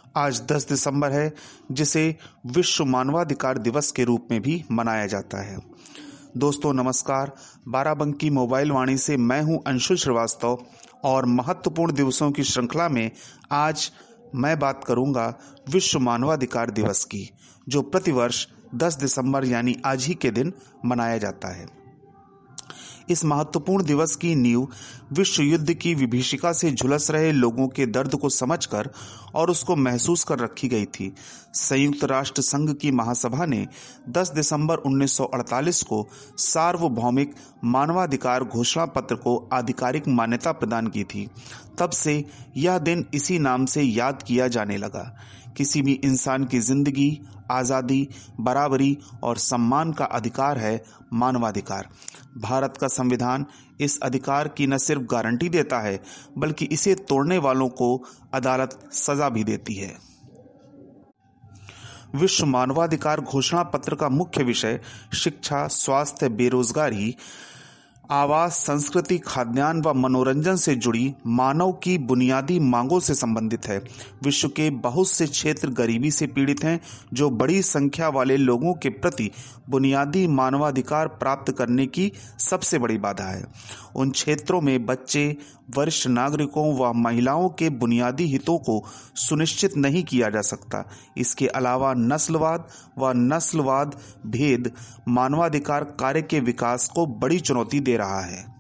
आज 10 दिसंबर है, जिसे विश्व मानवाधिकार दिवस के रूप में भी मनाया जाता है। दोस्तों नमस्कार, बाराबंकी मोबाइल वाणी से मैं हूं अंशुल श्रीवास्तव और महत्वपूर्ण दिवसों की श्रृंखला में आज मैं बात करूंगा विश्व मानवाधिकार दिवस की, जो प्रतिवर्ष 10 दिसंबर यानी आज ही के दिन मनाया जाता है। इस महत्वपूर्ण दिवस की नींव विश्व युद्ध की विभीषिका से झुलस रहे लोगों के दर्द को समझकर और उसको महसूस कर रखी गई थी। संयुक्त राष्ट्र संघ की महासभा ने 10 दिसंबर 1948 को सार्वभौमिक मानवाधिकार घोषणा पत्र को आधिकारिक मान्यता प्रदान की थी। तब से यह दिन इसी नाम से याद किया जाने लगा। किसी भी इंसान की जिंदगी, आज़ादी, बराबरी और सम्मान का अधिकार है मानवाधिकार। भारत का संविधान इस अधिकार की न सिर्फ गारंटी देता है, बल्कि इसे तोड़ने वालों को अदालत सजा भी देती है। विश्व मानवाधिकार घोषणा पत्र का मुख्य विषय शिक्षा, स्वास्थ्य, बेरोजगारी, आवास, संस्कृति, खाद्यान्न व मनोरंजन से जुड़ी मानव की बुनियादी मांगों से संबंधित है। विश्व के बहुत से क्षेत्र गरीबी से पीड़ित हैं, जो बड़ी संख्या वाले लोगों के प्रति बुनियादी मानवाधिकार प्राप्त करने की सबसे बड़ी बाधा है। उन क्षेत्रों में बच्चे, वरिष्ठ नागरिकों व महिलाओं के बुनियादी हितों को सुनिश्चित नहीं किया जा सकता। इसके अलावा नस्लवाद भेद मानवाधिकार कार्य के विकास को बड़ी चुनौती दे रहा है।